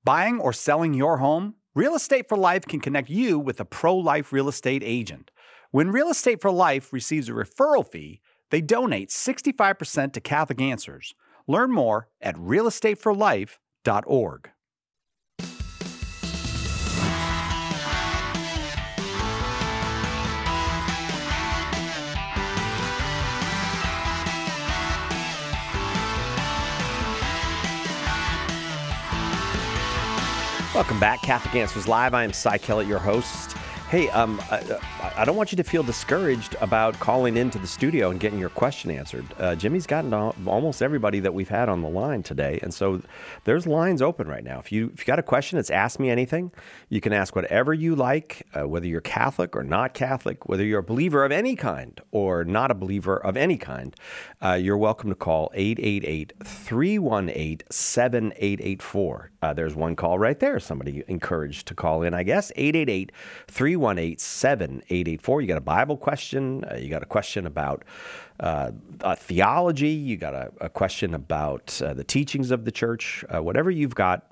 Buying or selling your home? Real Estate for Life can connect you with a pro-life real estate agent. When Real Estate for Life receives a referral fee, they donate 65% to Catholic Answers. Learn more at realestateforlife.org. Welcome back, Catholic Answers Live. I am Cy Kellett, your host. Hey, I don't want you to feel discouraged about calling into the studio and getting your question answered. Jimmy's gotten almost everybody that we've had on the line today, and so there's lines open right now. If you got a question, it's Ask Me Anything. You can ask whatever you like, whether you're Catholic or not Catholic, whether you're a believer of any kind or not a believer of any kind. You're welcome to call 888-318-7884. There's one call right there. Somebody encouraged to call in, I guess. 888-318-7884. You got a Bible question. You got a question about theology. You got a question about the teachings of the church. Whatever you've got,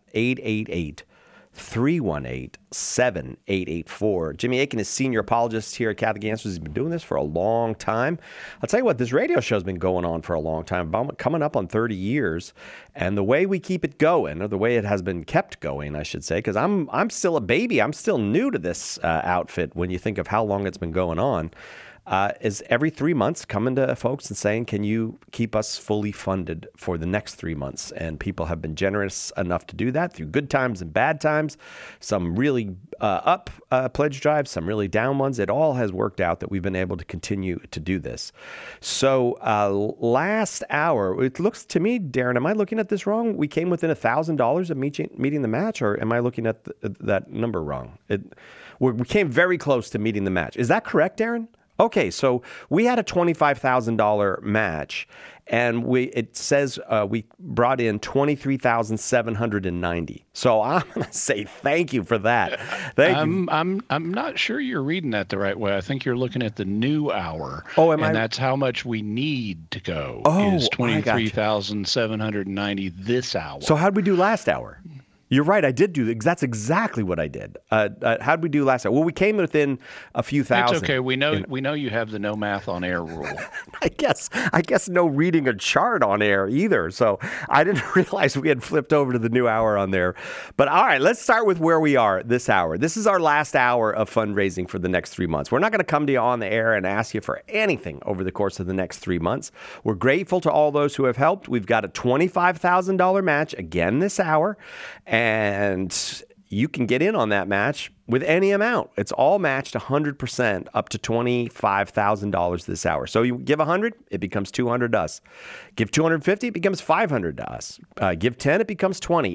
888-318-7884. Jimmy Akin is senior apologist here at Catholic Answers. He's been doing this for a long time. I'll tell you what, this radio show's been going on for a long time, coming up on 30 years. And the way we keep it going, or the way it has been kept going, I should say, because I'm still a baby. I'm still new to this outfit when you think of how long it's been going on. Is every 3 months coming to folks and saying, can you keep us fully funded for the next 3 months? And people have been generous enough to do that through good times and bad times, some really up pledge drives, some really down ones. It all has worked out that we've been able to continue to do this. So last hour, it looks to me, Darren, am I looking at this wrong? We came within $1,000 of meeting the match, or am I looking at that number wrong? We came very close to meeting the match. Is that correct, Darren? Okay, so we had a $25,000 match, and it says we brought in $23,790. So I'm going to say thank you for that. Thank you. I'm not sure you're reading that the right way. I think you're looking at the new hour. Oh, and that's how much we need to go. Is $23,790 this hour. So how'd we do last hour? You're right. I did do. That's exactly what I did. How'd we do last time? Well, we came within a few thousand. It's okay. We know you have the no math on air rule. I guess no reading a chart on air either. So I didn't realize we had flipped over to the new hour on there. But all right, let's start with where we are this hour. This is our last hour of fundraising for the next 3 months. We're not going to come to you on the air and ask you for anything over the course of the next 3 months. We're grateful to all those who have helped. We've got a $25,000 match again this hour. And you can get in on that match with any amount. It's all matched 100% up to $25,000 this hour. So you give 100, it becomes 200 to us. Give 250, it becomes 500 to us. Give 10, it becomes 20.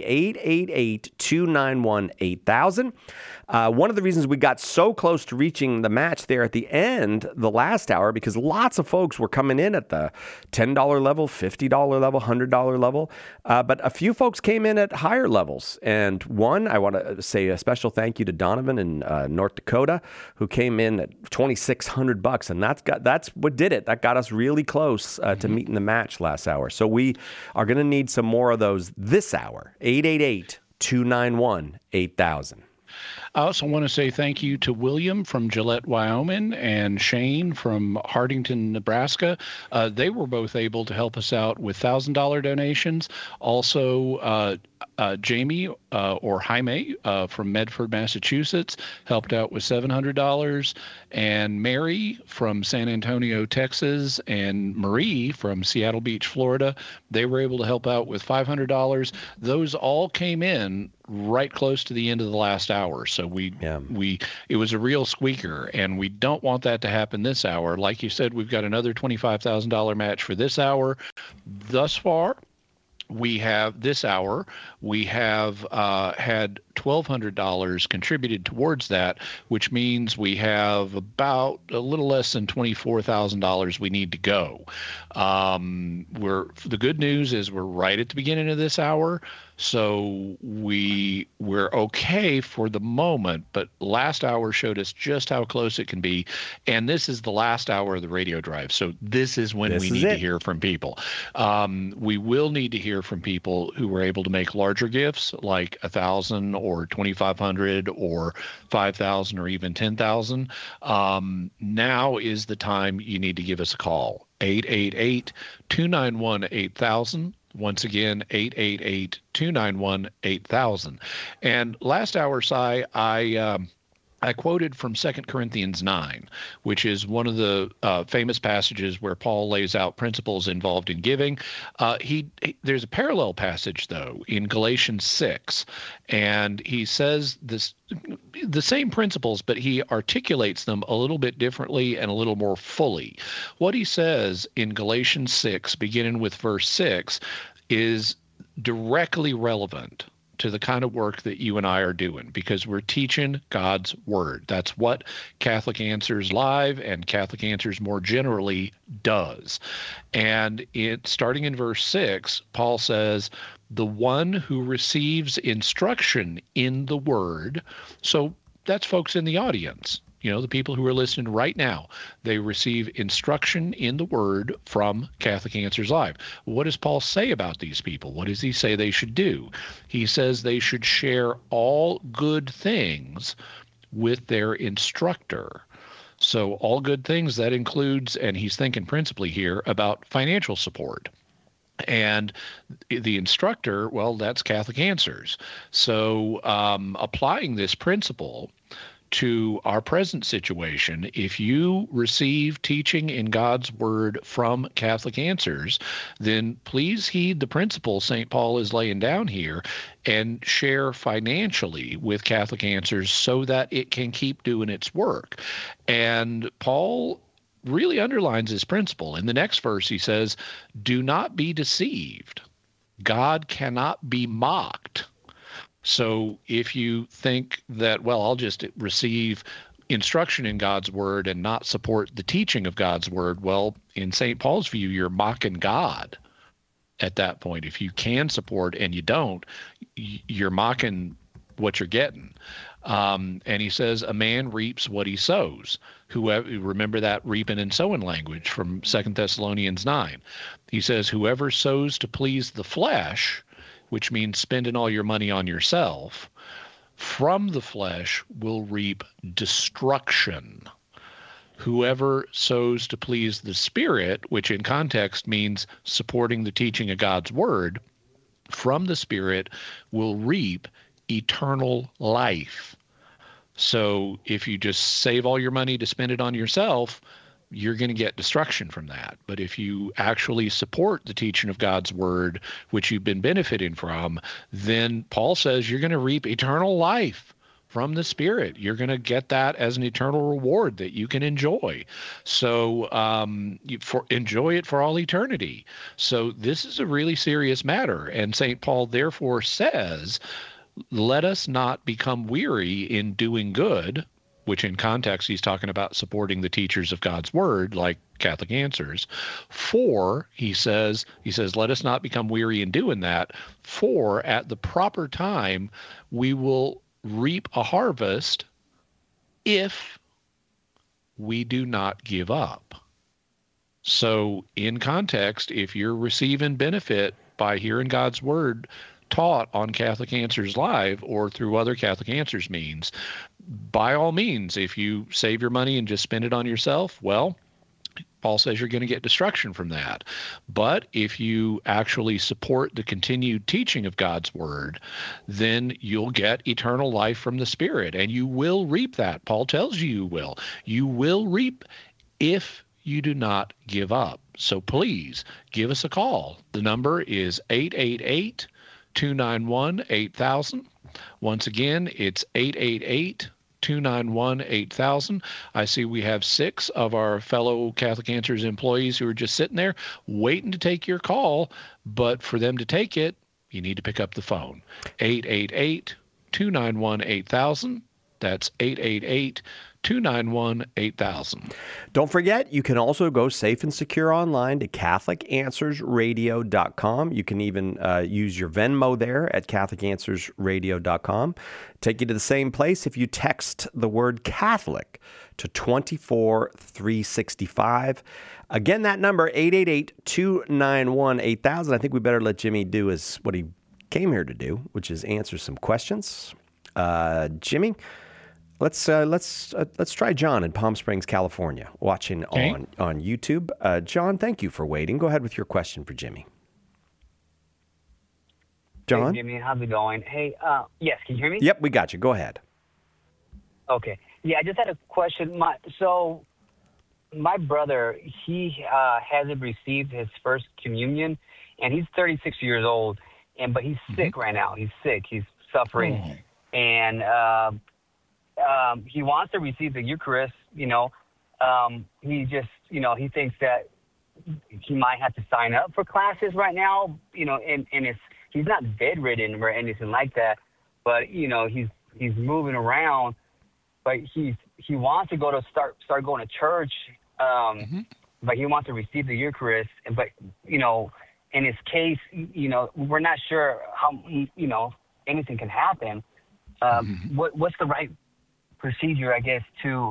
888-291-8000. One of the reasons we got so close to reaching the match there at the end, the last hour, because lots of folks were coming in at the $10 level, $50 level, $100 level. But a few folks came in at higher levels. And one, I want to say a special thank you to Donovan in North Dakota, who came in at $2,600, and that's what did it. That got us really close to meeting the match last hour. So we are going to need some more of those this hour. 888-291-8000. I also want to say thank you to William from Gillette, Wyoming, and Shane from Hardington, Nebraska. They were both able to help us out with $1,000 donations. Also, Jamie or Jaime from Medford, Massachusetts, helped out with $700, and Mary from San Antonio, Texas, and Marie from Seattle Beach, Florida, they were able to help out with $500. Those all came in right close to the end of the last hour. So it was a real squeaker, and we don't want that to happen this hour. Like you said, we've got another $25,000 match for this hour. Thus far, we have had $1,200 contributed towards that, which means we have about a little less than $24,000 we need to go. The good news is we're right at the beginning of this hour, so we're they're okay for the moment, but last hour showed us just how close it can be. And this is the last hour of the radio drive. So this is when we need to hear from people. We will need to hear from people who were able to make larger gifts, like 1,000 or 2,500 or 5,000 or even 10,000. Now is the time you need to give us a call. 888-291-8000. Once again, 888-291-8000. And last hour, Si, I quoted from 2 Corinthians 9, which is one of the famous passages where Paul lays out principles involved in giving. There's a parallel passage, though, in Galatians 6, and he says the same principles, but he articulates them a little bit differently and a little more fully. What he says in Galatians 6, beginning with verse 6, is directly relevant to the kind of work that you and I are doing, because we're teaching God's word. That's what Catholic Answers Live and Catholic Answers more generally does. And starting in verse 6, Paul says, the one who receives instruction in the word, so that's folks in the audience, the people who are listening right now, they receive instruction in the word from Catholic Answers Live. What does Paul say about these people? What does he say they should do? He says they should share all good things with their instructor. So all good things, that includes, and he's thinking principally here about financial support. And the instructor, well, that's Catholic Answers. So applying this principle to our present situation, if you receive teaching in God's word from Catholic Answers, then please heed the principle St. Paul is laying down here and share financially with Catholic Answers so that it can keep doing its work. And Paul really underlines this principle. In the next verse, he says, do not be deceived. God cannot be mocked. So if you think that, well, I'll just receive instruction in God's word and not support the teaching of God's word, well, in St. Paul's view, you're mocking God at that point. If you can support and you don't, you're mocking what you're getting. And he says, a man reaps what he sows. Remember that reaping and sowing language from 2 Thessalonians 9. He says, whoever sows to please the flesh, which means spending all your money on yourself, from the flesh will reap destruction. Whoever sows to please the Spirit, which in context means supporting the teaching of God's word, from the Spirit will reap eternal life. So if you just save all your money to spend it on yourself, you're going to get destruction from that. But if you actually support the teaching of God's word, which you've been benefiting from, then Paul says you're going to reap eternal life from the Spirit. You're going to get that as an eternal reward that you can enjoy. So enjoy it for all eternity. So this is a really serious matter. And St. Paul therefore says, let us not become weary in doing good, which in context, he's talking about supporting the teachers of God's word, like Catholic Answers. For, he says, let us not become weary in doing that, for at the proper time, we will reap a harvest if we do not give up. So in context, if you're receiving benefit by hearing God's word taught on Catholic Answers Live or through other Catholic Answers means, by all means, if you save your money and just spend it on yourself, well, Paul says you're going to get destruction from that. But if you actually support the continued teaching of God's word, then you'll get eternal life from the Spirit, and you will reap that. Paul tells you will. You will reap if you do not give up. So please give us a call. The number is 888-291-8000. Once again, it's 888-291-8000. I see we have 6 of our fellow Catholic Answers employees who are just sitting there waiting to take your call, but for them to take it, you need to pick up the phone. 888-291-8000. That's 888-291-8000. Don't forget, you can also go safe and secure online to CatholicAnswersRadio.com. You can even use your Venmo there at CatholicAnswersRadio.com. Take you to the same place if you text the word Catholic to 24365. Again, that number, 888-291-8000. I think we better let Jimmy do what he came here to do, which is answer some questions. Jimmy, let's try John in Palm Springs, California, watching on YouTube. John, thank you for waiting. Go ahead with your question for Jimmy. John? Hey, Jimmy, how's it going? Hey, yes, can you hear me? Yep, we got you. Go ahead. Okay. Yeah, I just had a question. My brother, he hasn't received his first communion, and he's 36 years old, but he's sick right now. He's sick. He's suffering, and he wants to receive the Eucharist. He just, he thinks that he might have to sign up for classes right now. And he's not bedridden or anything like that, but he's moving around. But he wants to start going to church, but he wants to receive the Eucharist. But in his case, we're not sure how anything can happen. What's the right procedure, I guess,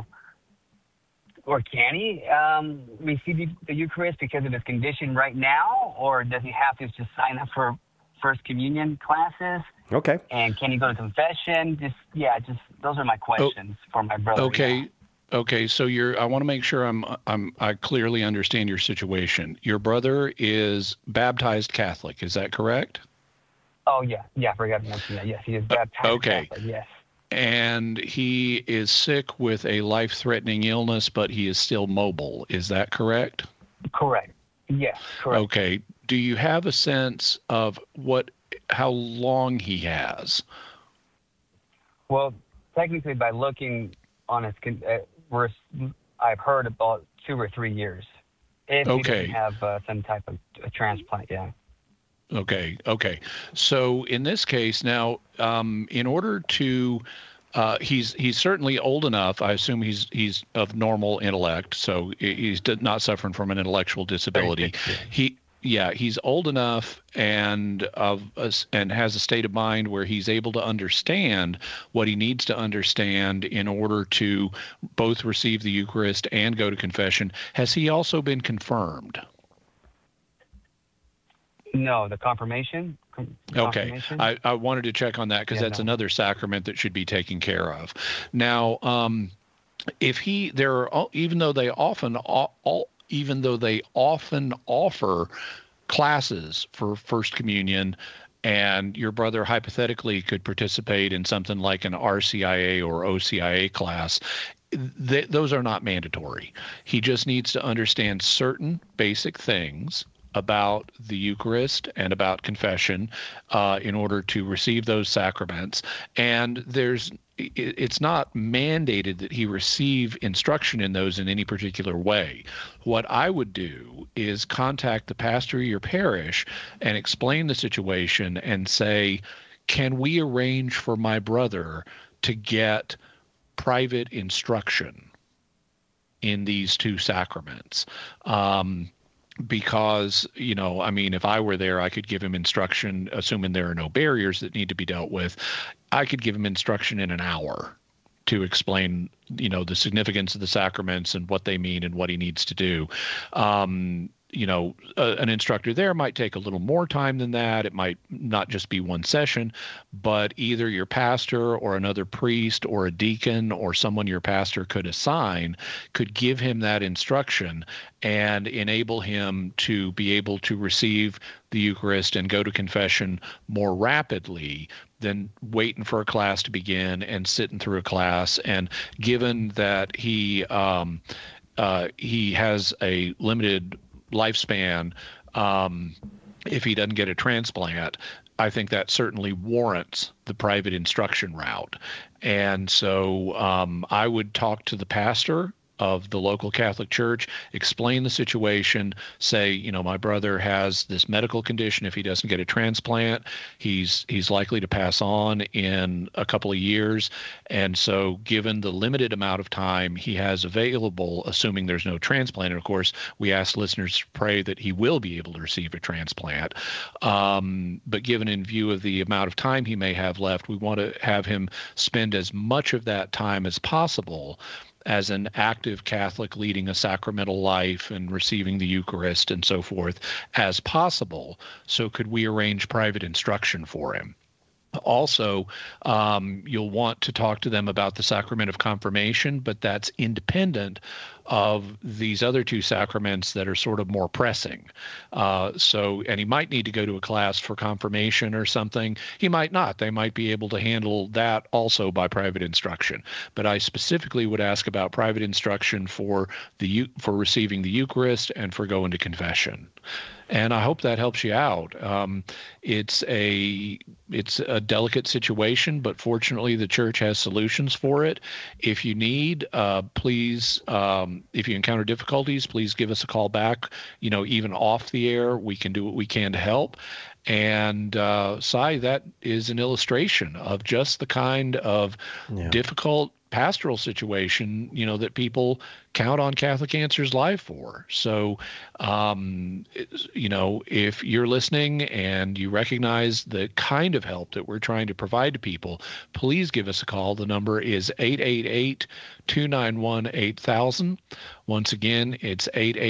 or can he receive the Eucharist because of his condition right now, or does he have to just sign up for First Communion classes? Okay. And can he go to confession? Just those are my questions for my brother. Okay. Yeah. Okay. So I want to make sure I clearly understand your situation. Your brother is baptized Catholic. Is that correct? Oh yeah. Yeah. I forgot to mention that. Yes, he is baptized. Okay. Catholic, yes. And he is sick with a life-threatening illness, but he is still mobile. Is that correct? Correct. Yes. Correct. Okay. Do you have a sense of how long he has? Well, technically, by looking on his, I've heard about 2 or 3 years. If he doesn't have some type of a transplant, yeah. Okay. So in this case, now, in order to, he's certainly old enough. I assume he's of normal intellect, so he's not suffering from an intellectual disability. He's old enough and has a state of mind where he's able to understand what he needs to understand in order to both receive the Eucharist and go to confession. Has he also been confirmed? No, the confirmation. Okay, I wanted to check on that because that's another sacrament that should be taken care of. Now, even though they often offer classes for First Communion, and your brother hypothetically could participate in something like an RCIA or OCIA class, those are not mandatory. He just needs to understand certain basic things about the Eucharist and about confession in order to receive those sacraments. And it's not mandated that he receive instruction in those in any particular way. What I would do is contact the pastor of your parish and explain the situation and say, can we arrange for my brother to get private instruction in these two sacraments? Because, if I were there, I could give him instruction, assuming there are no barriers that need to be dealt with. I could give him instruction in an hour to explain, the significance of the sacraments and what they mean and what he needs to do. An instructor there might take a little more time than that. It might not just be one session, but either your pastor or another priest or a deacon or someone your pastor could assign could give him that instruction and enable him to be able to receive the Eucharist and go to confession more rapidly than waiting for a class to begin and sitting through a class. And given that he has a limited lifespan, if he doesn't get a transplant, I think that certainly warrants the private instruction route. And so I would talk to the pastor of the local Catholic Church, explain the situation, say, my brother has this medical condition. If he doesn't get a transplant, he's likely to pass on in a couple of years. And so given the limited amount of time he has available, assuming there's no transplant, and of course, we ask listeners to pray that he will be able to receive a transplant. But given in view of the amount of time he may have left, we want to have him spend as much of that time as possible as an active Catholic leading a sacramental life and receiving the Eucharist and so forth as possible. So could we arrange private instruction for him? Also, you'll want to talk to them about the sacrament of confirmation, but that's independent of these other two sacraments that are sort of more pressing. And he might need to go to a class for confirmation or something. He might not. They might be able to handle that also by private instruction. But I specifically would ask about private instruction for receiving the Eucharist and for going to confession. And I hope that helps you out. It's a delicate situation, but fortunately the church has solutions for it. If you need, please, if you encounter difficulties, please give us a call back. Even off the air, we can do what we can to help. And Cy, that is an illustration of just the kind of difficult pastoral situation, that people count on Catholic Answers Live for. So, if you're listening and you recognize the kind of help that we're trying to provide to people, please give us a call. The number is 888-291-8000. Once again, it's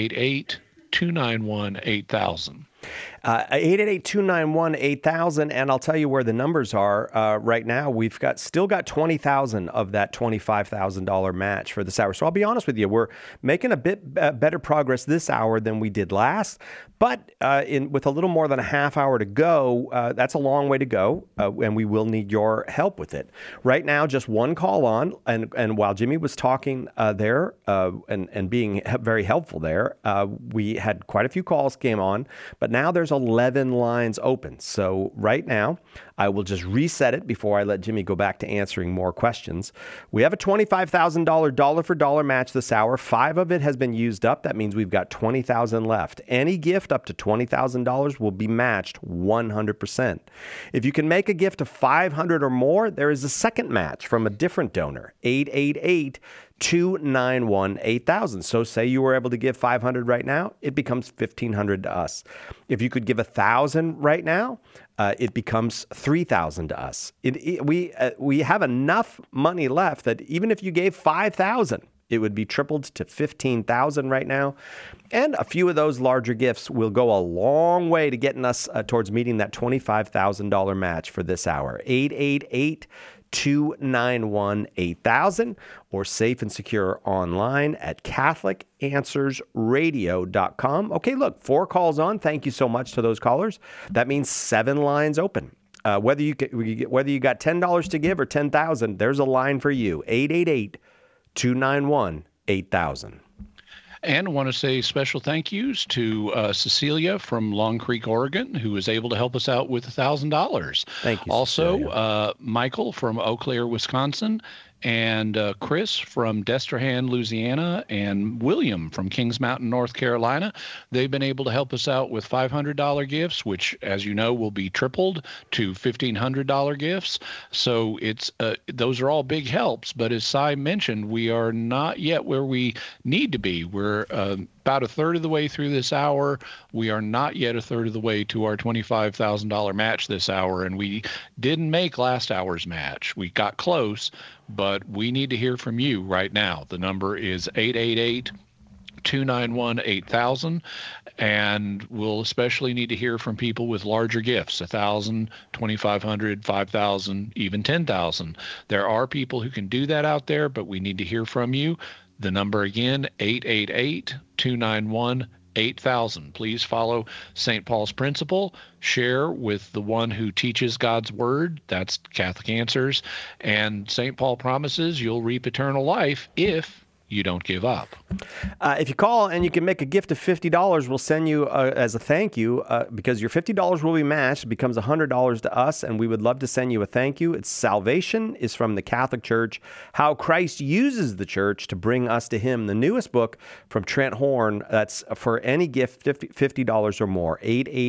888-291-8000. 888-291-8000, and I'll tell you where the numbers are. Right now, we've still got $20,000 of that $25,000 match for this hour. So I'll be honest with you, we're making a bit better progress this hour than we did last. But with a little more than a half hour to go, that's a long way to go, and we will need your help with it. Right now, just one call on, and while Jimmy was talking there and being very helpful there, we had quite a few calls came on, but now there's 11 lines open. So right now, I will just reset it before I let Jimmy go back to answering more questions. We have a $25,000 dollar-for-dollar match this hour. 5 of it has been used up. That means we've got $20,000 left. Any gift up to $20,000 will be matched 100%. If you can make a gift of $500 or more, there is a second match from a different donor, 888-291-8000. So say you were able to give $500 right now, it becomes $1,500 to us. If you could give $1,000 right now, it becomes $3,000 to us. We have enough money left that even if you gave $5,000, it would be tripled to $15,000 right now. And a few of those larger gifts will go a long way to getting us towards meeting that $25,000 match for this hour. 888-291-8000 or safe and secure online at CatholicAnswersRadio.com. Okay, look, 4 calls on. Thank you so much to those callers. That means 7 lines open. Whether you got $10 to give or $10,000, there's a line for you. 888-291-8000. And I want to say special thank yous to Cecilia from Long Creek, Oregon, who was able to help us out with $1,000. Thank you, also, Michael from Eau Claire, Wisconsin, and Chris from Destrehan, Louisiana, and William from Kings Mountain, North Carolina. They've been able to help us out with $500 gifts, which, as you know, will be tripled to $1,500 gifts. So it's those are all big helps. But as Cy mentioned, we are not yet where we need to be. We're about a third of the way through this hour. We are not yet a third of the way to our $25,000 match this hour, and we didn't make last hour's match. We got close, but we need to hear from you right now. The number is 888-291-8000, and we'll especially need to hear from people with larger gifts, $1,000, $2,500, $5,000, even $10,000. There are people who can do that out there, but we need to hear from you. The number again, 888-291-8000. Please follow St. Paul's principle. Share with the one who teaches God's word. That's Catholic Answers. And St. Paul promises you'll reap eternal life if you don't give up. If you call and you can make a gift of $50, we'll send you as a thank you because your $50 will be matched. It becomes $100 to us, and we would love to send you a thank you. It's Salvation is from the Catholic Church, How Christ Uses the Church to Bring Us to Him, the newest book from Trent Horn. That's for any gift, $50 or more,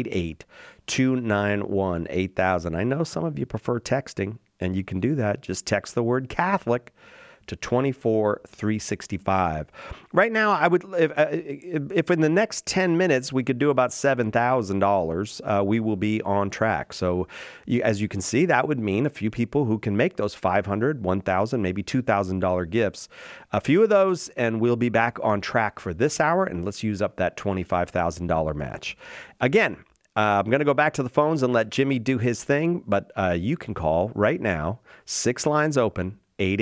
888-291-8000. I know some of you prefer texting, and you can do that. Just text the word Catholic to 24365. Right now, I would if in the next 10 minutes we could do about $7,000, we will be on track. So, as you can see, that would mean a few people who can make those $500, $1,000, maybe $2,000 gifts. A few of those, and we'll be back on track for this hour. And let's use up that $25,000 match. Again, I'm going to go back to the phones and let Jimmy do his thing, but you can call right now. 6 lines open,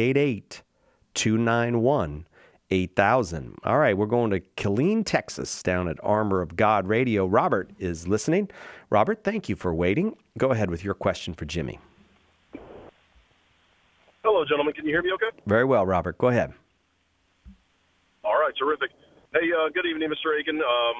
888-291-8000. All right, we're going to Killeen, Texas, down at Armor of God Radio. Robert is listening. Robert, thank you for waiting. Go ahead with your question for Jimmy. Hello, gentlemen. Can you hear me okay? Very well, Robert. Go ahead. All right, terrific. Hey, good evening, Mr. Akin.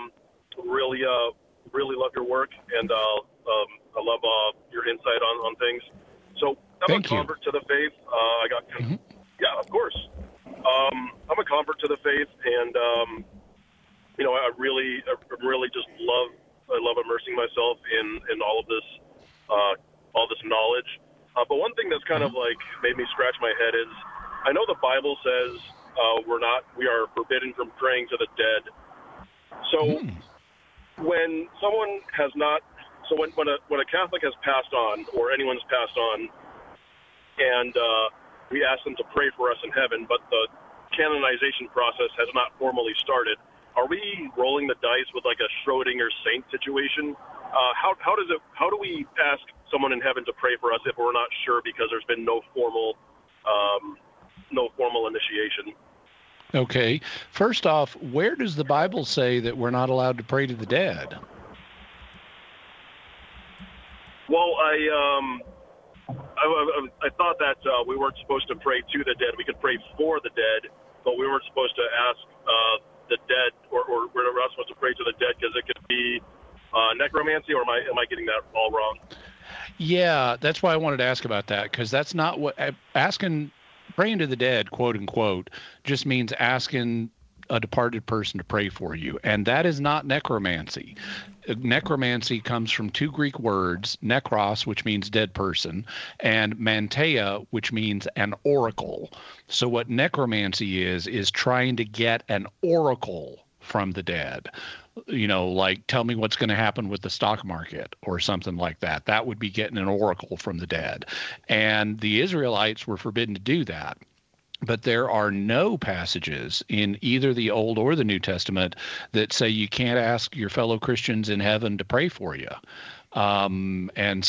Really love your work, and I love your insight on things. So I'm a convert to the faith. Yeah, of course. I'm a convert to the faith, and I really just love immersing myself in all of this knowledge. But one thing that's kind of like made me scratch my head is I know the Bible says we are forbidden from praying to the dead. So when someone has not, so when a Catholic has passed on, or anyone's passed on, and we ask them to pray for us in heaven, but the canonization process has not formally started, are we rolling the dice with like a Schrodinger saint situation? How do we ask someone in heaven to pray for us if we're not sure because there's been no formal initiation? Okay. First off, where does the Bible say that we're not allowed to pray to the dead? Well, I thought that we weren't supposed to pray to the dead. We could pray for the dead, but we weren't supposed to ask the dead, or we're not supposed to pray to the dead because it could be necromancy, or am I getting that all wrong? Yeah, that's why I wanted to ask about that, because that's not what praying to the dead, quote unquote, just means asking a departed person to pray for you. And that is not necromancy. Necromancy comes from 2 Greek words, nekros, which means dead person, and manteia, which means an oracle. So what necromancy is trying to get an oracle from the dead. Like tell me what's going to happen with the stock market or something like that. That would be getting an oracle from the dead. And the Israelites were forbidden to do that. But there are no passages in either the Old or the New Testament that say you can't ask your fellow Christians in heaven to pray for you. And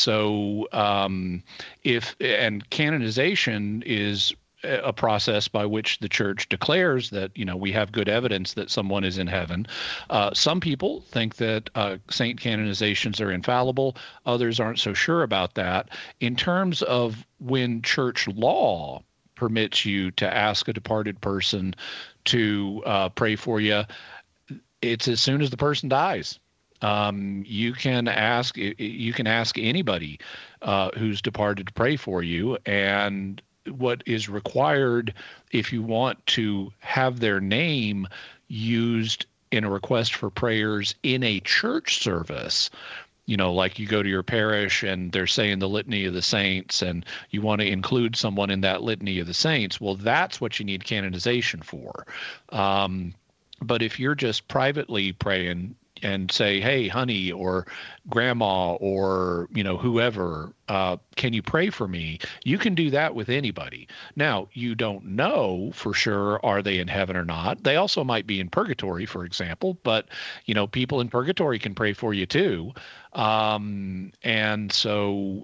canonization is a process by which the church declares that, we have good evidence that someone is in heaven. Some people think that saint canonizations are infallible. Others aren't so sure about that. In terms of when church law permits you to ask a departed person to pray for you, it's as soon as the person dies. You can ask anybody who's departed to pray for you, and what is required if you want to have their name used in a request for prayers in a church service, like you go to your parish and they're saying the Litany of the Saints and you want to include someone in that Litany of the Saints, well, that's what you need canonization for. But if you're just privately praying and say, hey, honey, or grandma, or, whoever, can you pray for me? You can do that with anybody. Now, you don't know for sure, are they in heaven or not? They also might be in purgatory, for example, but, people in purgatory can pray for you too. And so,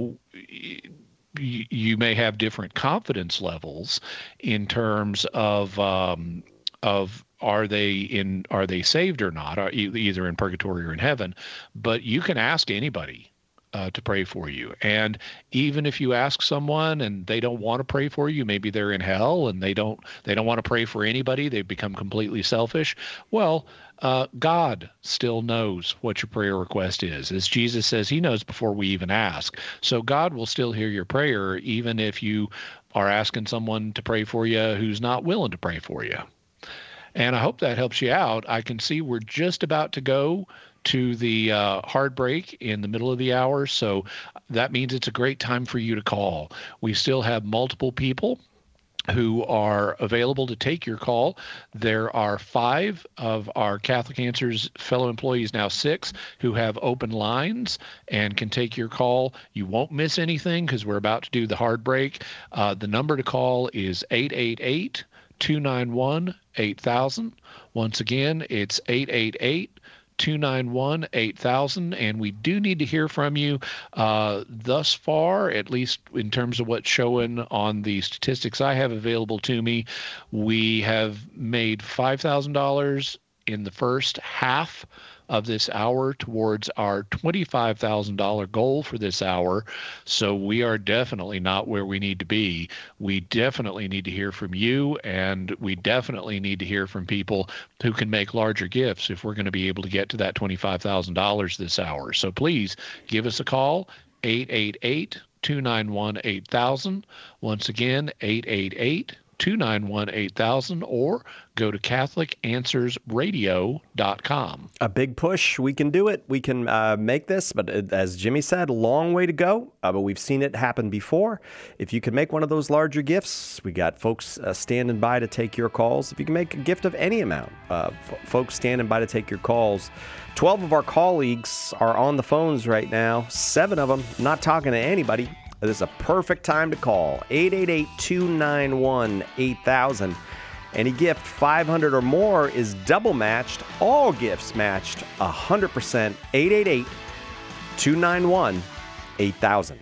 you may have different confidence levels in terms of are they saved or not, either in purgatory or in heaven? But you can ask anybody to pray for you. And even if you ask someone and they don't want to pray for you, maybe they're in hell and they don't want to pray for anybody, they've become completely selfish. Well, God still knows what your prayer request is. As Jesus says, he knows before we even ask. So God will still hear your prayer, even if you are asking someone to pray for you who's not willing to pray for you. And I hope that helps you out. I can see we're just about to go to the hard break in the middle of the hour. So that means it's a great time for you to call. We still have multiple people who are available to take your call. There are 5 of our Catholic Answers fellow employees, now 6, who have open lines and can take your call. You won't miss anything because we're about to do the hard break. The number to call is 888-291-8000. Once again, it's 888-291-8000, and we do need to hear from you. Thus far, at least in terms of what's showing on the statistics I have available to me, we have made $5,000 in the first half of this hour towards our $25,000 goal for this hour. So we are definitely not where we need to be. We definitely need to hear from you, and we definitely need to hear from people who can make larger gifts if we're going to be able to get to that $25,000 this hour. So please give us a call, 888-291-8000. Once again, 888-291-8000, or go to CatholicAnswersRadio.com. A big push. We can do it. We can make this, but as Jimmy said, a long way to go, but we've seen it happen before. If you can make one of those larger gifts, we got folks standing by to take your calls. If you can make a gift of any amount, folks standing by to take your calls. 12 of our colleagues are on the phones right now, 7 of them not talking to anybody. This is a perfect time to call, 888-291-8000. Any gift 500 or more is double matched. All gifts matched 100%. 888-291-8000.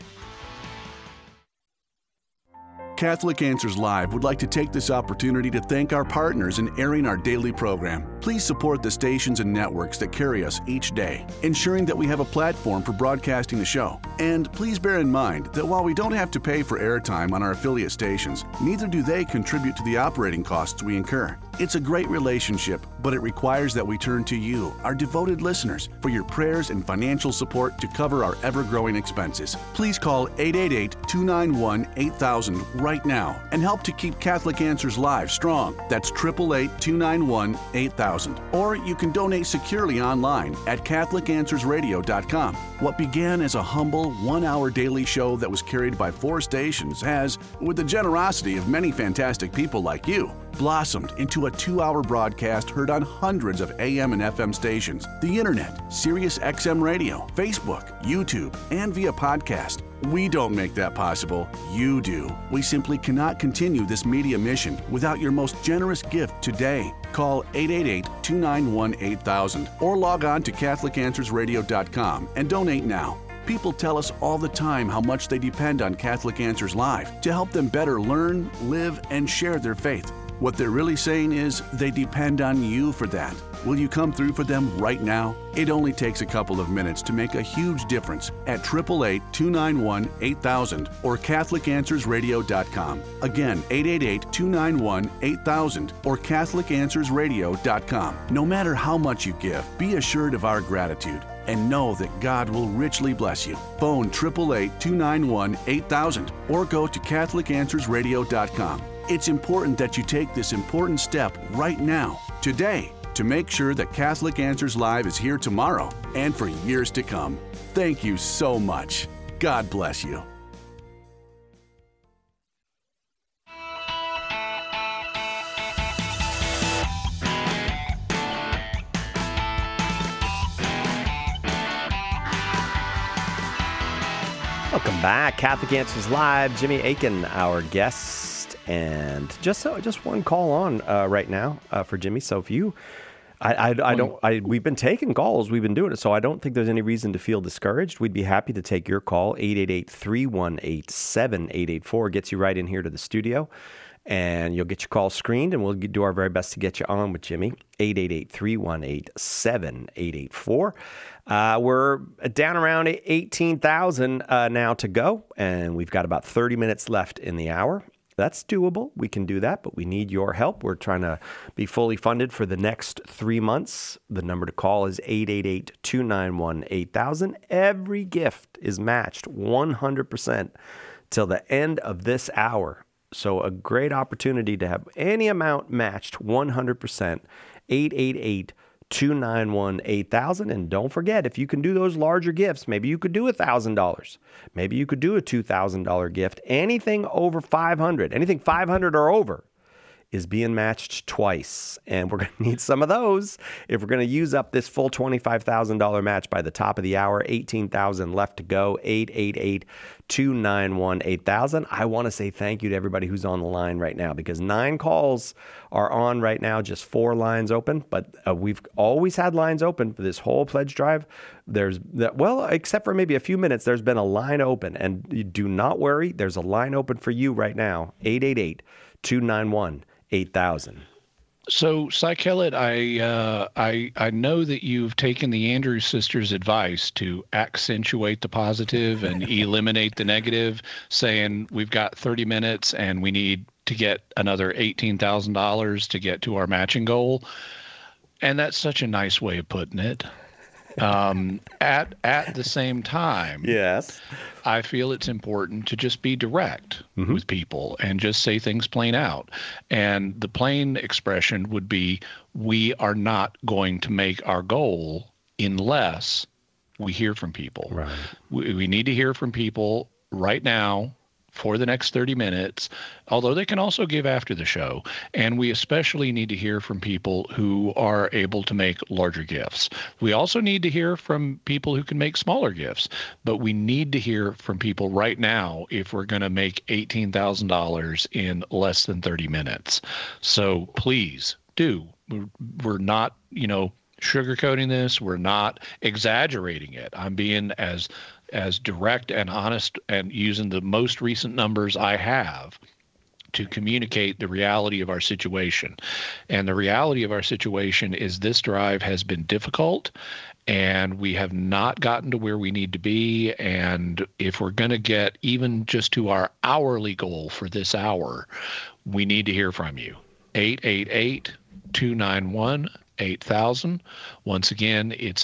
Catholic Answers Live would like to take this opportunity to thank our partners in airing our daily program. Please support the stations and networks that carry us each day, ensuring that we have a platform for broadcasting the show. And please bear in mind that while we don't have to pay for airtime on our affiliate stations, neither do they contribute to the operating costs we incur. It's a great relationship, but it requires that we turn to you, our devoted listeners, for your prayers and financial support to cover our ever-growing expenses. Please call 888-291-8000 right now and help to keep Catholic Answers Live strong. That's 888-291-8000. Or you can donate securely online at CatholicAnswersRadio.com. What began as a humble one-hour daily show that was carried by 4 stations has, with the generosity of many fantastic people like you, blossomed into a 2-hour broadcast heard on hundreds of AM and FM stations, the internet, Sirius XM radio, Facebook, YouTube, and via podcast. We don't make that possible. You do. We simply cannot continue this media mission without your most generous gift today. Call 888-291-8000 or log on to CatholicAnswersRadio.com and donate now. People tell us all the time how much they depend on Catholic Answers Live to help them better learn, live, and share their faith. What they're really saying is they depend on you for that. Will you come through for them right now? It only takes a couple of minutes to make a huge difference at 888-291-8000 or CatholicAnswersRadio.com. Again, 888-291-8000 or CatholicAnswersRadio.com. No matter how much you give, be assured of our gratitude and know that God will richly bless you. Phone 888-291-8000 or go to CatholicAnswersRadio.com. It's important that you take this important step right now, today, to make sure that Catholic Answers Live is here tomorrow and for years to come. Thank you so much. God bless you. Welcome back. Catholic Answers Live. Jimmy Akin, our guest. And just one call on right now for Jimmy. So if you, we've been taking calls, we've been doing it. So I don't think there's any reason to feel discouraged. We'd be happy to take your call. 888-318-7884 gets you right in here to the studio, and you'll get your call screened, and we'll do our very best to get you on with Jimmy. 888-318-7884. We're down around 18,000 now to go, and we've got about 30 minutes left in the hour. That's doable. We can do that, but we need your help. We're trying to be fully funded for the next 3 months. The number to call is 888-291-8000. Every gift is matched 100% till the end of this hour. So a great opportunity to have any amount matched 100%. 888-291-8000. And don't forget, if you can do those larger gifts, maybe you could do $1,000. Maybe you could do a $2,000 gift. Anything over $500, anything $500 or over is being matched twice. And we're going to need some of those if we're going to use up this full $25,000 match by the top of the hour. 18,000 left to go. 888-291-8000. I want to say thank you to everybody who's on the line right now, because 9 calls are on right now, just 4 lines open. But we've always had lines open for this whole pledge drive. Except for maybe a few minutes, there's been a line open. And you do not worry, there's a line open for you right now. 888-291-8000. So, Cy Kellett, I know that you've taken the Andrews sisters' advice to accentuate the positive and eliminate the negative, saying we've got 30 minutes and we need to get another $18,000 to get to our matching goal. And that's such a nice way of putting it. At the same time, yes, I feel it's important to just be direct with people and just say things plain out. And the plain expression would be, we are not going to make our goal unless we hear from people. Right. We need to hear from people right now for the next 30 minutes, although they can also give after the show. And we especially need to hear from people who are able to make larger gifts. We also need to hear from people who can make smaller gifts, but we need to hear from people right now if we're going to make $18,000 in less than 30 minutes. So please do. We're not, sugarcoating this. We're not exaggerating it. I'm being as direct and honest and using the most recent numbers I have to communicate the reality of our situation. And the reality of our situation is this drive has been difficult and we have not gotten to where we need to be. And if we're going to get even just to our hourly goal for this hour, we need to hear from you. 888-291-8000. Once again, it's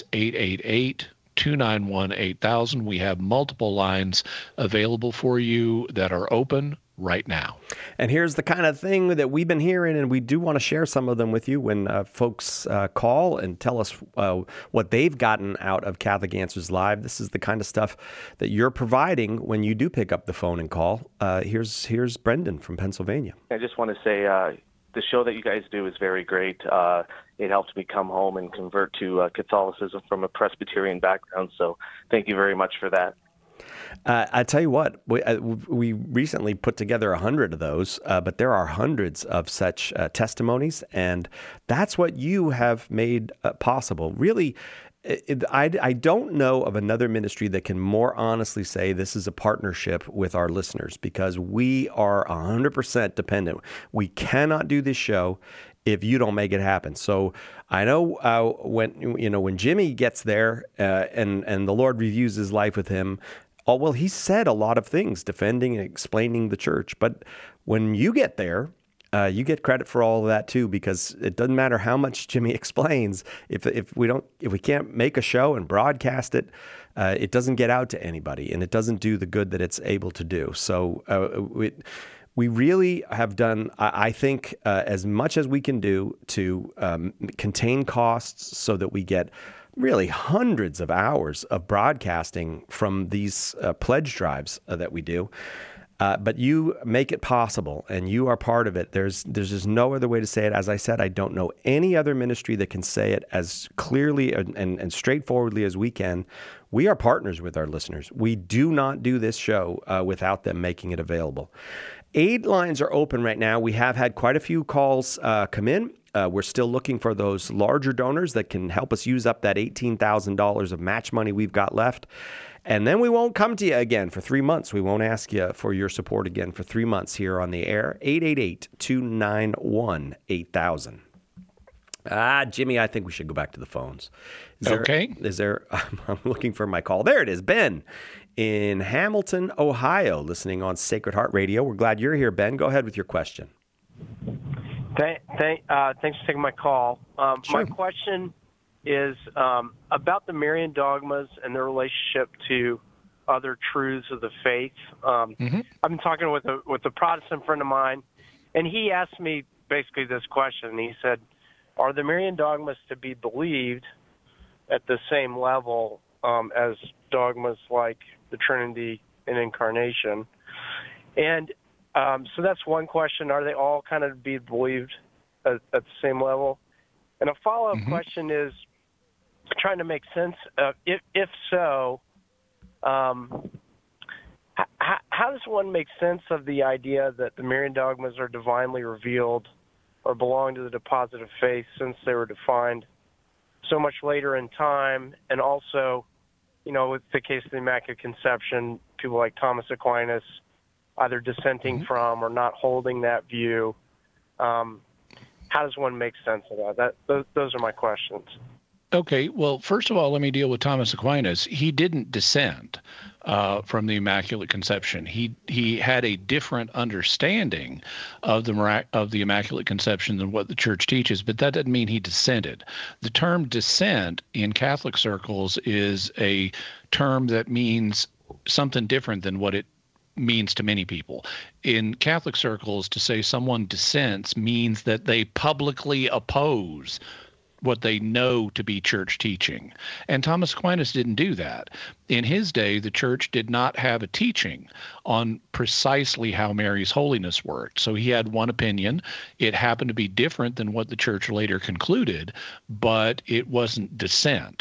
888-291-8000. We have multiple lines available for you that are open right now. And here's the kind of thing that we've been hearing, and we do want to share some of them with you when folks call and tell us what they've gotten out of Catholic Answers Live. This is the kind of stuff that you're providing when you do pick up the phone and call. Here's Brendan from Pennsylvania. I just want to say the show that you guys do is very great. It helped me come home and convert to Catholicism from a Presbyterian background. So thank you very much for that. I tell you what, we recently put together 100 of those, but there are hundreds of such testimonies, and that's what you have made possible. Really, I don't know of another ministry that can more honestly say this is a partnership with our listeners, because we are 100% dependent. We cannot do this show if you don't make it happen. So I know when Jimmy gets there and the Lord reviews his life with him, he said a lot of things defending and explaining the church. But when you get there, you get credit for all of that too, because it doesn't matter how much Jimmy explains. If we can't make a show and broadcast it, it doesn't get out to anybody, and it doesn't do the good that it's able to do. So we really have done, I think, as much as we can do to contain costs so that we get really hundreds of hours of broadcasting from these pledge drives that we do. But you make it possible, and you are part of it. There's just no other way to say it. As I said, I don't know any other ministry that can say it as clearly and straightforwardly as we can. We are partners with our listeners. We do not do this show without them making it available. 8 lines are open right now. We have had quite a few calls come in. We're still looking for those larger donors that can help us use up that $18,000 of match money we've got left. And then we won't come to you again for 3 months. We won't ask you for your support again for 3 months here on the air. 888-291-8000. Jimmy, I think we should go back to the phones. Okay. I'm looking for my call. There it is. Ben in Hamilton, Ohio, listening on Sacred Heart Radio. We're glad you're here, Ben. Go ahead with your question. Thanks for taking my call. Sure. My question is about the Marian dogmas and their relationship to other truths of the faith. I've been talking with a Protestant friend of mine, and he asked me basically this question. He said, are the Marian dogmas to be believed at the same level as dogmas like the Trinity and Incarnation? And so that's one question. Are they all kind of to be believed at the same level? And a follow-up question is trying to make sense of, if so, how does one make sense of the idea that the Marian dogmas are divinely revealed or belong to the deposit of faith, since they were defined so much later in time? And also, with the case of the Immaculate Conception, people like Thomas Aquinas either dissenting from or not holding that view. How does one make sense of that? Those are my questions. Okay, well, first of all, let me deal with Thomas Aquinas. He didn't dissent from the Immaculate Conception. He had a different understanding of the Immaculate Conception than what the Church teaches, but that doesn't mean he dissented. The term dissent in Catholic circles is a term that means something different than what it means to many people. In Catholic circles, to say someone dissents means that they publicly oppose what they know to be church teaching. And Thomas Aquinas didn't do that. In his day, the church did not have a teaching on precisely how Mary's holiness worked. So he had one opinion. It happened to be different than what the church later concluded, but it wasn't dissent.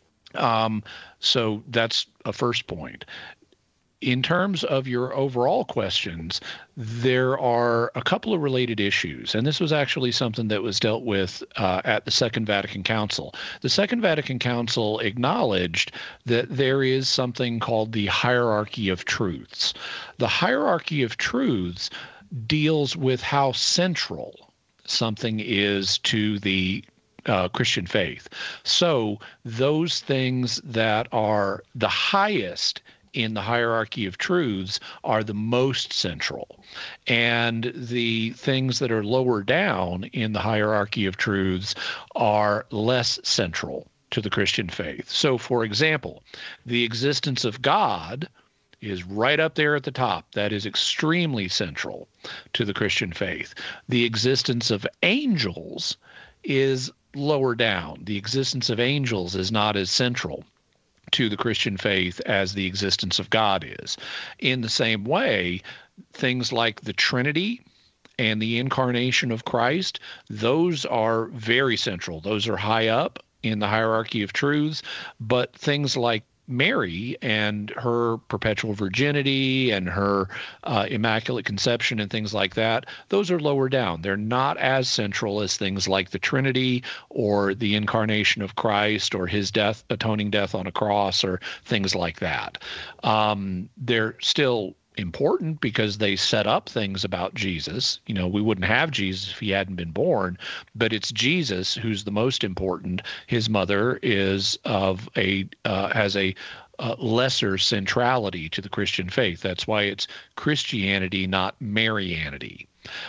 So that's a first point. In terms of your overall questions, there are a couple of related issues, and this was actually something that was dealt with at the Second Vatican Council. The Second Vatican Council acknowledged that there is something called the hierarchy of truths. The hierarchy of truths deals with how central something is to the Christian faith. So those things that are the highest in the hierarchy of truths are the most central. And the things that are lower down in the hierarchy of truths are less central to the Christian faith. So, for example, the existence of God is right up there at the top. That is extremely central to the Christian faith. The existence of angels is lower down. The existence of angels is not as central to the Christian faith as the existence of God is. In the same way, things like the Trinity and the incarnation of Christ, those are very central. Those are high up in the hierarchy of truths, but things like Mary and her perpetual virginity and her immaculate conception and things like that, those are lower down. They're not as central as things like the Trinity or the incarnation of Christ or his death, atoning death on a cross, or things like that. They're still important because they set up things about Jesus. You know, we wouldn't have Jesus if he hadn't been born, but it's Jesus who's the most important. His mother is has a lesser centrality to the Christian faith. That's why it's Christianity, not Marianity.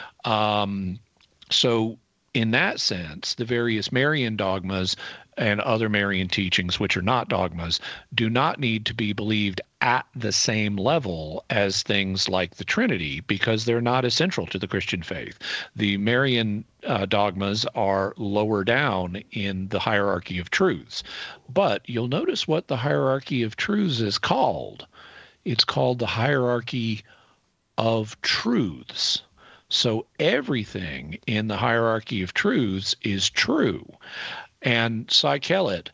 So in that sense, the various Marian dogmas and other Marian teachings, which are not dogmas, do not need to be believed at the same level as things like the Trinity, because they're not essential to the Christian faith. The Marian dogmas are lower down in the hierarchy of truths. But you'll notice what the hierarchy of truths is called. It's called the hierarchy of truths. So everything in the hierarchy of truths is true. And Cy Kellett,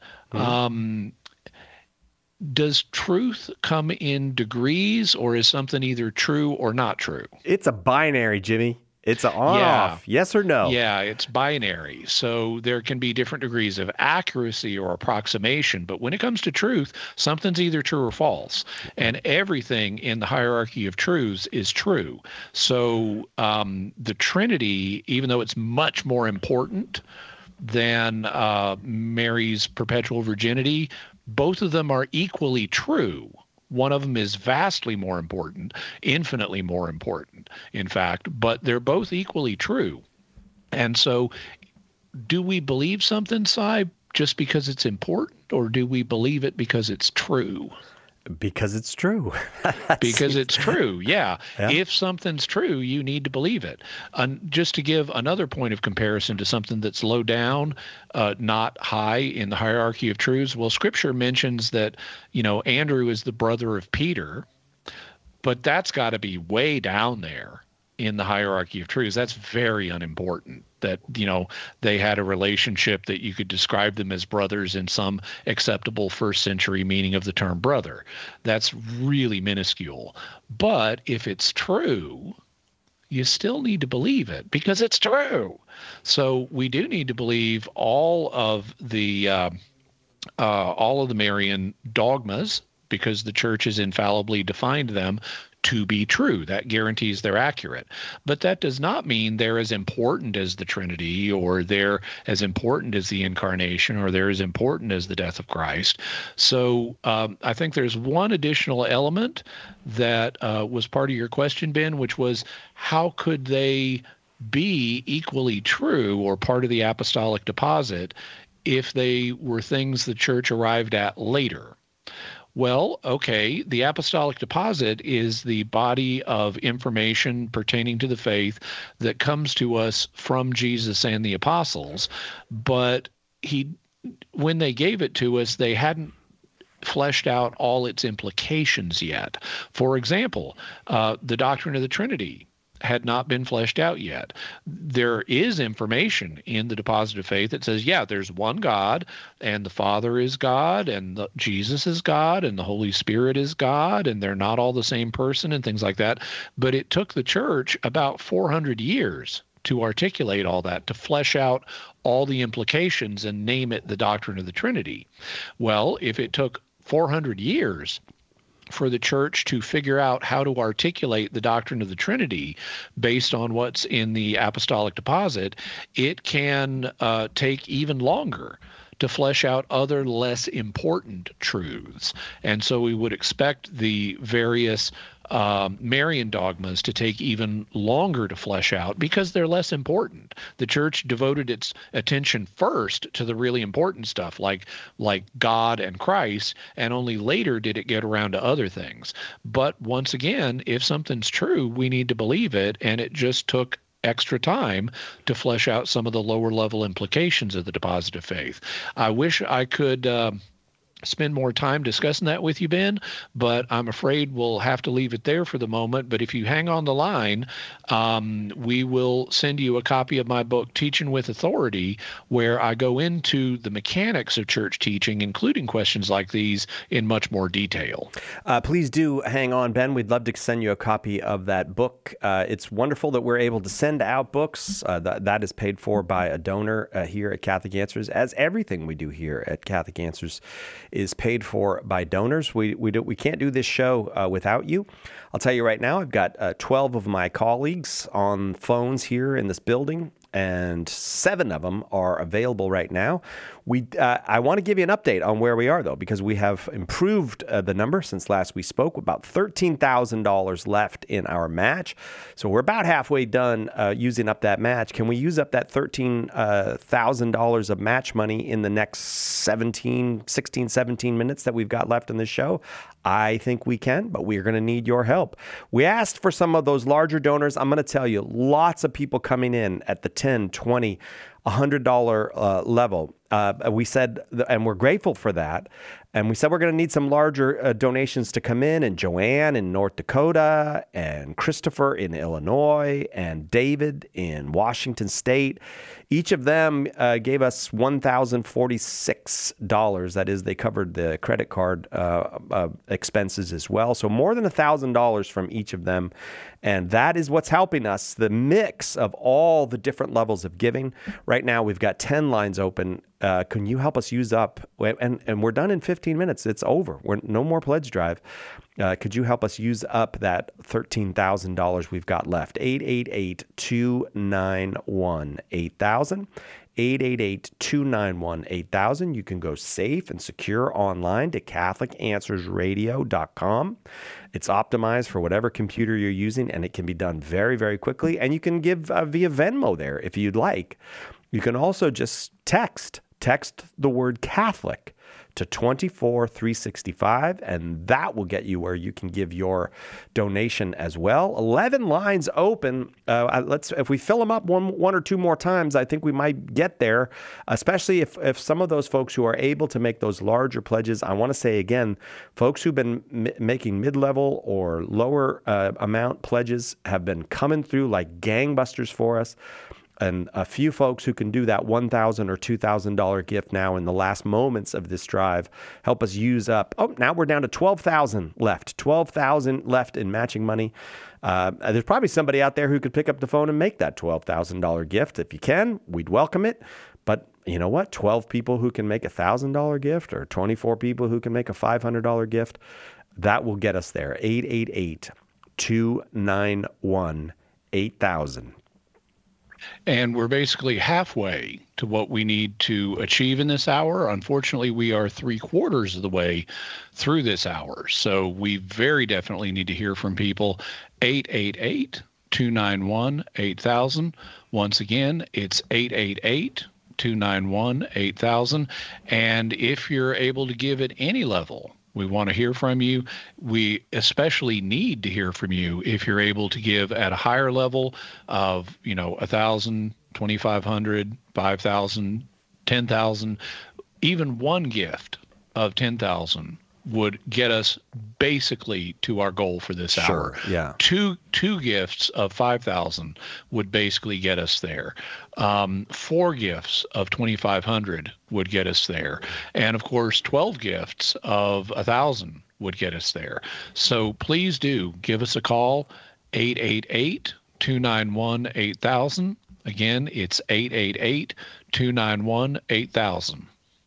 does truth come in degrees, or is something either true or not true? It's a binary, Jimmy. It's an on-off, yes or no. Yeah, it's binary. So there can be different degrees of accuracy or approximation. But when it comes to truth, something's either true or false. And everything in the hierarchy of truths is true. So the Trinity, even though it's much more important than Mary's perpetual virginity. Both of them are equally true. One of them is vastly more important, infinitely more important, in fact, but they're both equally true. And so do we believe something, Si, just because it's important, or do we believe it because it's true? Because it's true. Because it's true, yeah. If something's true, you need to believe it. Just to give another point of comparison to something that's low down, not high in the hierarchy of truths, well, Scripture mentions that, Andrew is the brother of Peter, but that's got to be way down there in the hierarchy of truths. That's very unimportant that, they had a relationship that you could describe them as brothers in some acceptable first century meaning of the term brother. That's really minuscule. But if it's true, you still need to believe it because it's true. So we do need to believe all of the Marian dogmas, because the church has infallibly defined them to be true. That guarantees they're accurate. But that does not mean they're as important as the Trinity, or they're as important as the Incarnation, or they're as important as the death of Christ. So I think there's one additional element that was part of your question, Ben, which was how could they be equally true or part of the apostolic deposit if they were things the church arrived at later? Well, okay, the apostolic deposit is the body of information pertaining to the faith that comes to us from Jesus and the apostles, but when they gave it to us, they hadn't fleshed out all its implications yet. For example, the doctrine of the Trinity had not been fleshed out yet. There is information in the deposit of faith that says, yeah, there's one God, and the Father is God, and Jesus is God, and the Holy Spirit is God, and they're not all the same person, and things like that. But it took the church about 400 years to articulate all that, to flesh out all the implications and name it the doctrine of the Trinity. Well, if it took 400 years for the church to figure out how to articulate the doctrine of the Trinity based on what's in the apostolic deposit, it can take even longer to flesh out other less important truths. And so we would expect the various Marian dogmas to take even longer to flesh out because they're less important. The church devoted its attention first to the really important stuff like God and Christ, and only later did it get around to other things. But once again, if something's true, we need to believe it, and it just took extra time to flesh out some of the lower level implications of the deposit of faith. I wish I could spend more time discussing that with you, Ben, but I'm afraid we'll have to leave it there for the moment. But if you hang on the line, we will send you a copy of my book, Teaching with Authority, where I go into the mechanics of church teaching, including questions like these, in much more detail. Please do hang on, Ben. We'd love to send you a copy of that book. It's wonderful that we're able to send out books. That is paid for by a donor here at Catholic Answers, as everything we do here at Catholic Answers is paid for by donors. We can't do this show without you. I'll tell you right now, I've got 12 of my colleagues on phones here in this building, and 7 of them are available right now. I want to give you an update on where we are, though, because we have improved the number since last we spoke. About $13,000 left in our match. So we're about halfway done using up that match. Can we use up that $13,000 of match money in the next 16, 17 minutes that we've got left in this show? I think we can, but we're going to need your help. We asked for some of those larger donors. I'm going to tell you, lots of people coming in at the $10, $20, $100 level. We said, and we're grateful for that. And we said we're going to need some larger donations to come in, and Joanne in North Dakota, and Christopher in Illinois, and David in Washington State. Each of them gave us $1,046. That is, they covered the credit card expenses as well. So more than $1,000 from each of them. And that is what's helping us, the mix of all the different levels of giving. Right now, we've got 10 lines open. can you help us use up, and we're done in 15 minutes. It's over. We're no more pledge drive. Could you help us use up that $13,000 we've got left? 888-291-8000. 888-291-8000. You can go safe and secure online to CatholicAnswersRadio.com. It's optimized for whatever computer you're using, and it can be done very, very quickly. And you can give via Venmo there if you'd like. You can also just text the word Catholic to 24365, and that will get you where you can give your donation as well. 11 lines open. If we fill them up one or two more times, I think we might get there, especially if some of those folks who are able to make those larger pledges. I want to say again, folks who've been making mid-level or lower amount pledges have been coming through like gangbusters for us. And a few folks who can do that $1,000 or $2,000 gift now in the last moments of this drive help us use up. Oh, now we're down to $12,000 left. $12,000 left in matching money. There's probably somebody out there who could pick up the phone and make that $12,000 gift. If you can, we'd welcome it. But you know what? 12 people who can make a $1,000 gift, or 24 people who can make a $500 gift, that will get us there. 888-291-8000. And we're basically halfway to what we need to achieve in this hour. Unfortunately, we are 3/4 of the way through this hour. So we very definitely need to hear from people. 888-291-8000. Once again, it's 888-291-8000. And if you're able to give at any level, we want to hear from you. We especially need to hear from you if you're able to give at a higher level of, $1,000, $2,500, $5,000, $10,000. Even one gift of $10,000 would get us basically to our goal for this hour. Yeah. Two gifts of $5,000 would basically get us there. 4 gifts of $2,500 would get us there. And of course, 12 gifts of $1,000 would get us there. So please do give us a call, 888-291-8000. Again, it's 888-291-8000.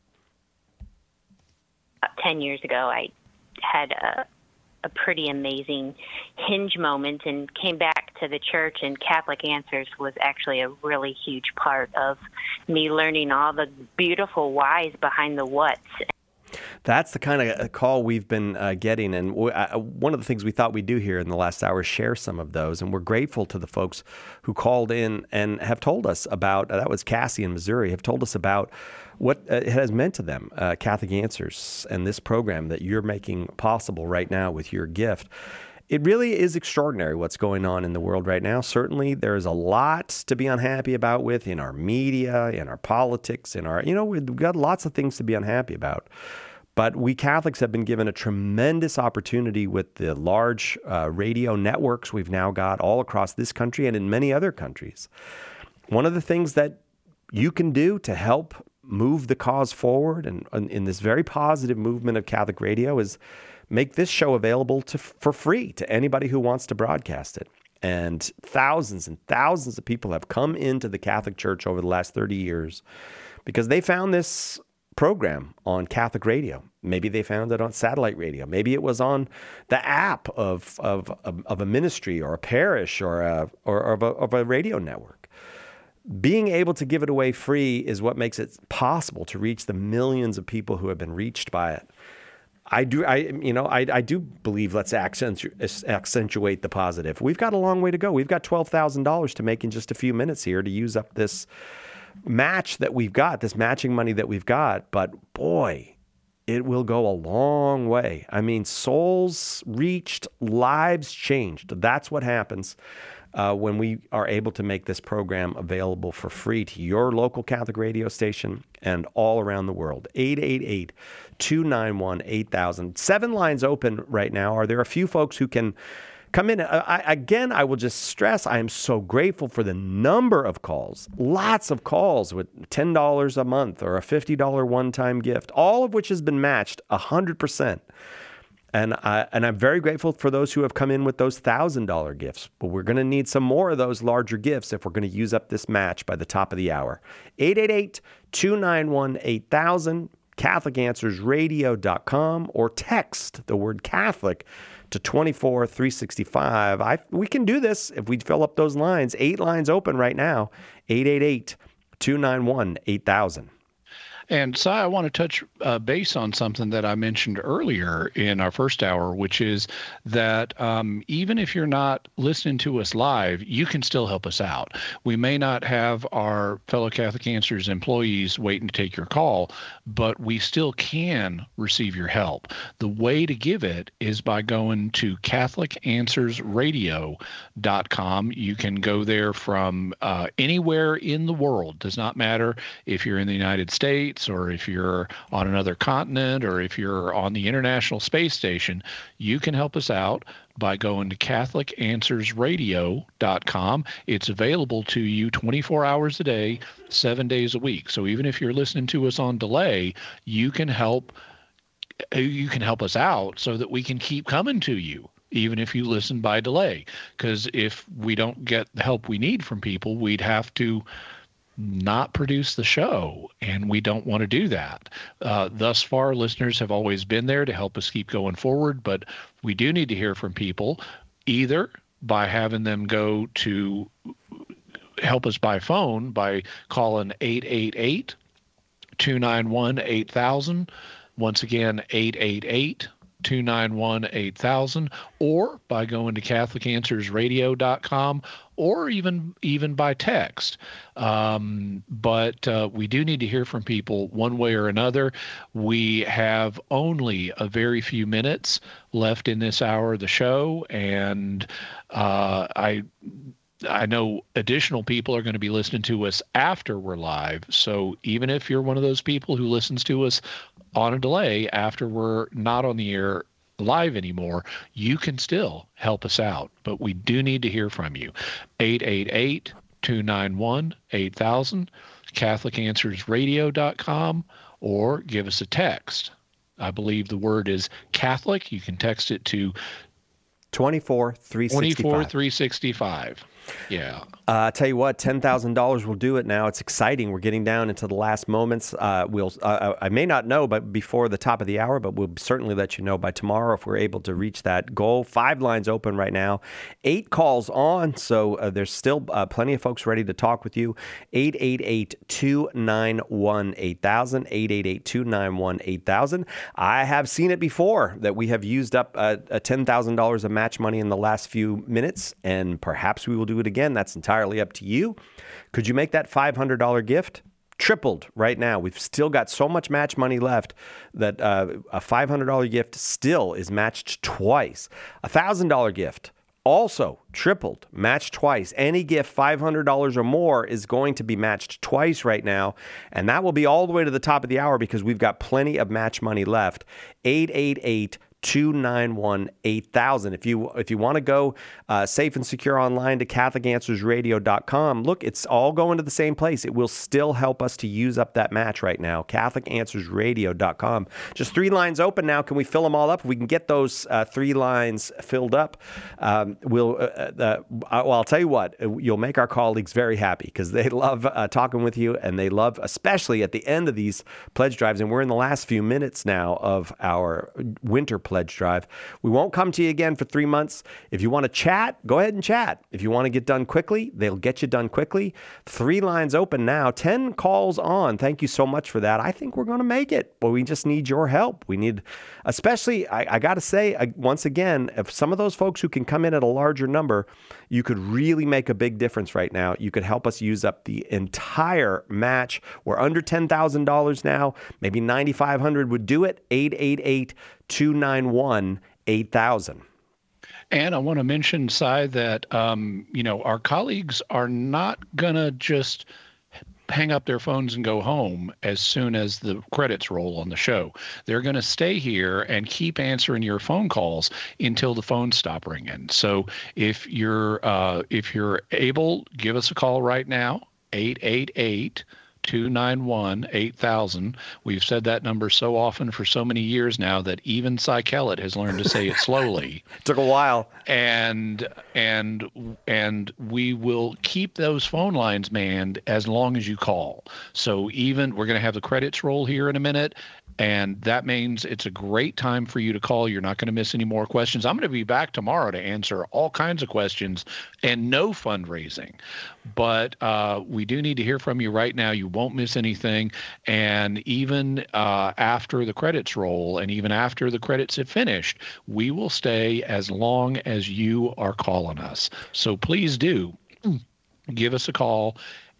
10 years ago, I had a pretty amazing hinge moment and came back to the church, and Catholic Answers was actually a really huge part of me learning all the beautiful whys behind the whats. That's the kind of call we've been getting, and one of the things we thought we'd do here in the last hour is share some of those, and we're grateful to the folks who called in and have told us about, that was Cassie in Missouri, have told us about what it has meant to them, Catholic Answers, and this program that you're making possible right now with your gift. It really is extraordinary what's going on in the world right now. Certainly, there's a lot to be unhappy about with in our media, in our politics, we've got lots of things to be unhappy about. But we Catholics have been given a tremendous opportunity with the large radio networks we've now got all across this country and in many other countries. One of the things that you can do to help move the cause forward and in this very positive movement of Catholic radio is make this show available for free to anybody who wants to broadcast it. And thousands of people have come into the Catholic Church over the last 30 years because they found this program on Catholic radio. Maybe they found it on satellite radio. Maybe it was on the app of a ministry or a parish or of a radio network. Being able to give it away free is what makes it possible to reach the millions of people who have been reached by it. I do believe let's accentuate the positive. We've got a long way to go. We've got $12,000 to make in just a few minutes here to use up this match that we've got, this matching money that we've got. But boy, it will go a long way. I mean, souls reached, lives changed. That's what happens when we are able to make this program available for free to your local Catholic radio station and all around the world. 888-291-8000. 7 lines open right now. Are there a few folks who can come in? I will just stress, I am so grateful for the number of calls, lots of calls with $10 a month or a $50 one-time gift, all of which has been matched 100%. And I'm very grateful for those who have come in with those $1,000 gifts. But we're going to need some more of those larger gifts if we're going to use up this match by the top of the hour. 888-291-8000, CatholicAnswersRadio.com, or text the word Catholic to 24365. We can do this if we fill up those lines. 8 lines open right now. 888-291-8000. And Si, I want to touch base on something that I mentioned earlier in our first hour, which is that even if you're not listening to us live, you can still help us out. We may not have our fellow Catholic Answers employees waiting to take your call, but we still can receive your help. The way to give it is by going to CatholicAnswersRadio.com. You can go there from anywhere in the world. Does not matter if you're in the United States, or if you're on another continent, or if you're on the International Space Station. You can help us out by going to CatholicAnswersRadio.com. It's available to you 24 hours a day, 7 days a week. So even if you're listening to us on delay, you can help us out so that we can keep coming to you, even if you listen by delay. Because if we don't get the help we need from people, we'd have to not produce the show, and we don't want to do that. Thus far, listeners have always been there to help us keep going forward, but we do need to hear from people, either by having them go to help us by phone by calling 888-291-8000. Once again, 888-291-8000, or by going to CatholicAnswersRadio.com, or even by text. But we do need to hear from people one way or another. We have only a very few minutes left in this hour of the show, and I know additional people are going to be listening to us after we're live. So even if you're one of those people who listens to us on a delay after we're not on the air live anymore, you can still help us out. But we do need to hear from you. 888-291-8000, CatholicAnswersRadio.com, or give us a text. I believe the word is Catholic. You can text it to 24365. Yeah. I tell you what, $10,000 will do it now. It's exciting. We're getting down into the last moments. I may not know, but before the top of the hour, but we'll certainly let you know by tomorrow if we're able to reach that goal. 5 lines open right now, 8 calls on, so there's still plenty of folks ready to talk with you. 888-291-8000, 888-291-8000. I have seen it before that we have used up $10,000 of match money in the last few minutes, and perhaps we will do it again. That's entirely up to you. Could you make that $500 gift? Tripled right now. We've still got so much match money left that a $500 gift still is matched twice. A $1,000 gift also tripled, matched twice. Any gift $500 or more is going to be matched twice right now, and that will be all the way to the top of the hour because we've got plenty of match money left. 888-291-8000. If you want to go safe and secure online to CatholicAnswersRadio.com, look, it's all going to the same place. It will still help us to use up that match right now. CatholicAnswersRadio.com. Just 3 lines open now. Can we fill them all up? If we can get those 3 lines filled up, I'll tell you what, you'll make our colleagues very happy because they love talking with you, and they love, especially at the end of these pledge drives, and we're in the last few minutes now of our winter pledge drive. We won't come to you again for 3 months. If you want to chat, go ahead and chat. If you want to get done quickly, they'll get you done quickly. 3 lines open now, 10 calls on. Thank you so much for that. I think we're going to make it, but we just need your help. We need, especially, I got to say, once again, if some of those folks who can come in at a larger number, you could really make a big difference right now. You could help us use up the entire match. We're under $10,000 now. Maybe $9,500 would do it. 888-291-8000. And I want to mention, Si, that our colleagues are not going to just hang up their phones and go home as soon as the credits roll on the show. They're going to stay here and keep answering your phone calls until the phones stop ringing. So if you're able, give us a call right now, 888 888-291-8000. We've said that number so often for so many years now that even Cy Kellett has learned to say it slowly. It took a while. And we will keep those phone lines manned as long as you call. So even we're going to have the credits roll here in a minute. And that means it's a great time for you to call. You're not going to miss any more questions. I'm going to be back tomorrow to answer all kinds of questions and no fundraising. But we do need to hear from you right now. You won't miss anything. And even after the credits roll and even after the credits have finished, we will stay as long as you are calling us. So please do give us a call,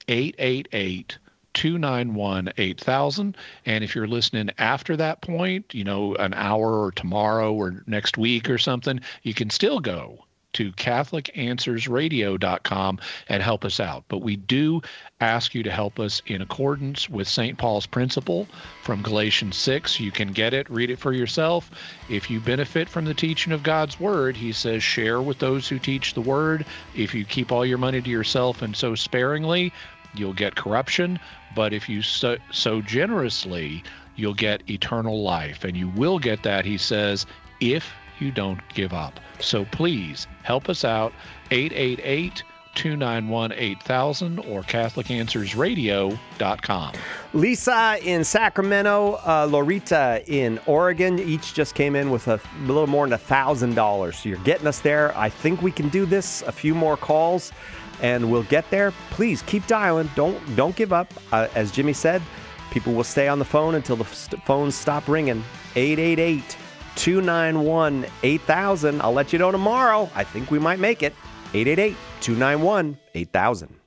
888-291-8000. And if you're listening after that point, an hour or tomorrow or next week or something, you can still go to CatholicAnswersRadio.com and help us out. But we do ask you to help us in accordance with St. Paul's principle from Galatians 6. You can get it, read it for yourself. If you benefit from the teaching of God's word, he says, share with those who teach the word. If you keep all your money to yourself and sow sparingly, you'll get corruption. But if you sow generously, you'll get eternal life. And you will get that, he says, if you don't give up. So please help us out, 888-291-8000 or CatholicAnswersRadio.com. Lisa in Sacramento, Lorita in Oregon, each just came in with a little more than $1,000. So you're getting us there. I think we can do this. A few more calls and we'll get there. Please keep dialing. Don't give up. As Jimmy said, people will stay on the phone until the phones stop ringing. 888-291-8000. I'll let you know tomorrow. I think we might make it. 888-291-8000.